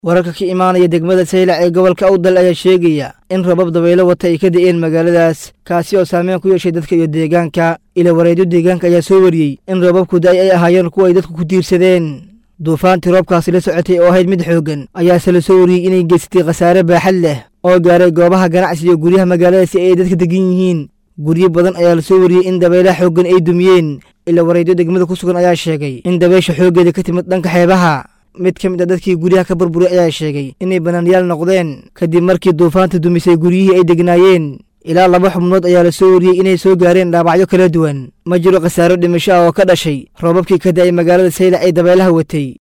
wararka ka imaanaya degmada Saylac ee gobolka Awdal ayaa sheegaya in rabab dabaylo wata ay ka da'een magaaladaas kaasi oo saameyn ku yeeshay dadka iyo deegaanka ila wareedo deegaanka ayaa soo wariyay in rababku ay ahaayeen kuwa ay dadku ku tiirsadeen duufaantii roobkaasi la socotay oo ahayd mid xoogan ayaa la soo wariyay inay geystay khasaare baaxad leh oo gaaray goobaha ganacsiga iyo guryaha magaalada ay dadka degan yihiin guryo badan ayaa la soo wariyay in dabaylaha xoogan ay dumiyeen ila wareedo degmada ku sugan ayaa sheegay in dabaysha xoogeeda ka timid dhanka xeebaha mid ka mid ah dadkii guryaha ka burburay ayaa sheegay inay banaanyaal noqdeen kadib markii duufaanta dumisay guryihii ay degnaayeen ilaa 2 xubnood ayaa la soo wariyay inay soo gaareen dhaawacyo kala duwan ma jiro khasaaro dhimasho oo ka dhashay roobabkii ka da'ay magaalada Saylac ee dabaylaha watay